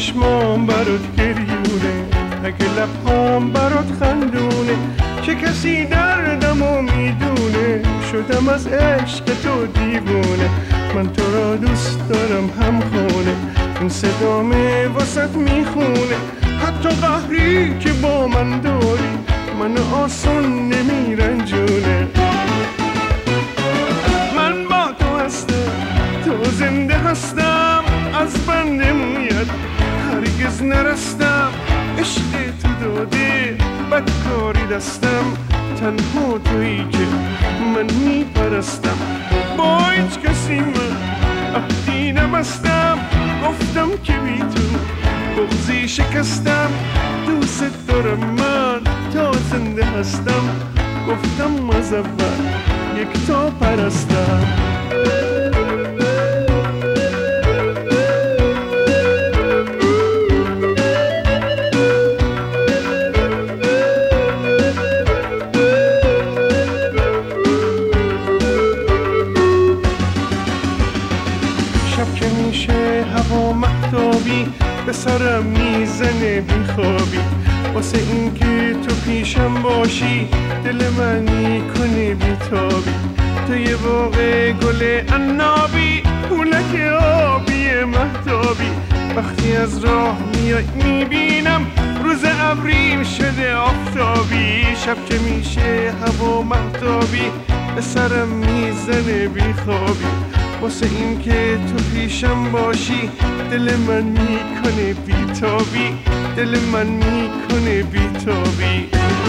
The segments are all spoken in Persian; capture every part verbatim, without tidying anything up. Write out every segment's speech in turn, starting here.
چشمام برات گریونه، اگه لبهام برات خندونه، چه کسی دردمو میدونه، شدم از عشق تو دیوونه. من تو را دوست دارم همخونه، این صدامه واسط میخونه. حتی قهری که با من داری من آسان نمیرنجونه. من با تو هستم، تو زنده هستم، از بند مویت هرگز نرستم. عشق تو داده بدکاری دستم، تنها تویی که من میپرستم. با هیچ کسی من عهدی نبستم، گفتم که بی تو بغضی شکستم. دوست دارم من تا زنده هستم، گفتم از اول یک تا پرستم. شب که میشه هوا مهتابی، به سرم میزنه بیخوابی. واسه این که تو پیشم باشی دل من میکنه بیتابی. تو یه باغ گل عنابی، پولک آبی مهتابی. وقتی از راه میای میبینم روز ابری شده آفتابی. شب که میشه هوا مهتابی، به سرم میزنه بیخوابی. واسه این که تو پیشم باشی دل من میکنه بیتابی، دل من میکنه بیتابی.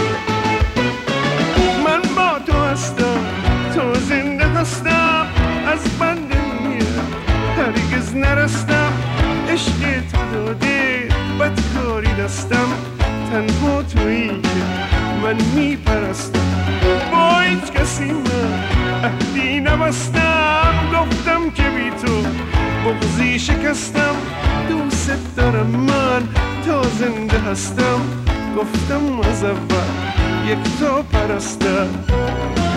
من با تو هستم، تو زنده هستم، از بند میاد هرگز نرستم. عشق تو داده بدکاری دستم، تنها تویی که من میپرستم. با هیچ کسی من عهدی نبستم، گفتم که بی تو بغضی شکستم. دوست دارم من تا زنده هستم، گفتم از اول یک تا پرستم.